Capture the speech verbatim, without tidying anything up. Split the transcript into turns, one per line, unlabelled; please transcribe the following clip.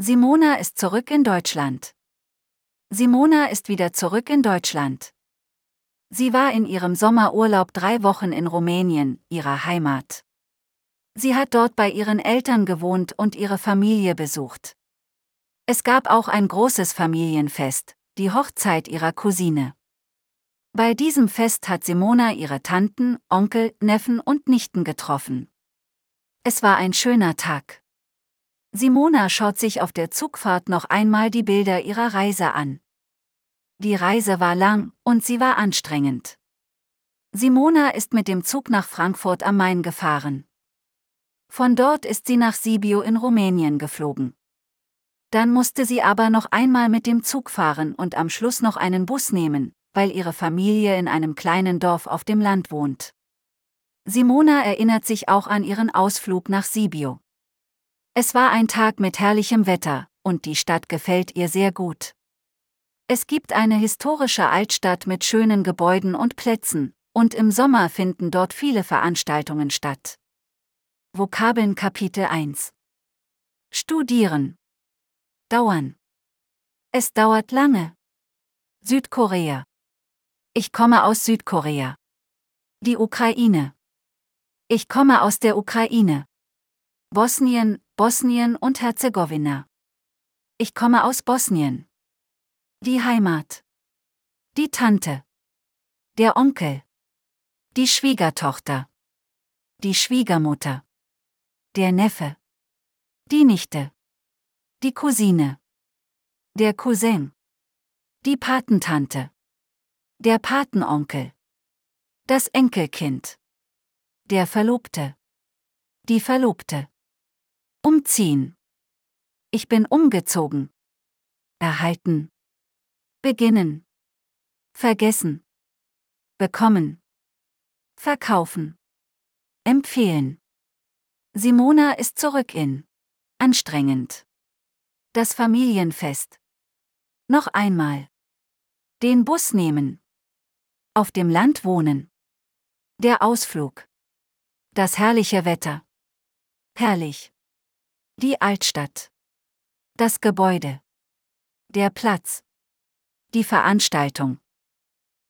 Simona ist zurück in Deutschland. Simona ist wieder zurück in Deutschland. Sie war in ihrem Sommerurlaub drei Wochen in Rumänien, ihrer Heimat. Sie hat dort bei ihren Eltern gewohnt und ihre Familie besucht. Es gab auch ein großes Familienfest, die Hochzeit ihrer Cousine. Bei diesem Fest hat Simona ihre Tanten, Onkel, Neffen und Nichten getroffen. Es war ein schöner Tag. Simona schaut sich auf der Zugfahrt noch einmal die Bilder ihrer Reise an. Die Reise war lang und sie war anstrengend. Simona ist mit dem Zug nach Frankfurt am Main gefahren. Von dort ist sie nach Sibiu in Rumänien geflogen. Dann musste sie aber noch einmal mit dem Zug fahren und am Schluss noch einen Bus nehmen, weil ihre Familie in einem kleinen Dorf auf dem Land wohnt. Simona erinnert sich auch an ihren Ausflug nach Sibiu. Es war ein Tag mit herrlichem Wetter, und die Stadt gefällt ihr sehr gut. Es gibt eine historische Altstadt mit schönen Gebäuden und Plätzen, und im Sommer finden dort viele Veranstaltungen statt. Vokabeln Kapitel eins. Studieren. Dauern. Es dauert lange. Südkorea. Ich komme aus Südkorea. Die Ukraine. Ich komme aus der Ukraine. Bosnien, Bosnien und Herzegowina. Ich komme aus Bosnien. Die Heimat. Die Tante. Der Onkel. Die Schwiegertochter. Die Schwiegermutter. Der Neffe. Die Nichte. Die Cousine. Der Cousin. Die Patentante. Der Patenonkel. Das Enkelkind. Der Verlobte. Die Verlobte. Umziehen. Ich bin umgezogen. Erhalten. Beginnen. Vergessen. Bekommen. Verkaufen. Empfehlen. Simona ist zurück in. Anstrengend. Das Familienfest. Noch einmal. Den Bus nehmen. Auf dem Land wohnen. Der Ausflug. Das herrliche Wetter. Herrlich. Die Altstadt. Das Gebäude. Der Platz. Die Veranstaltung.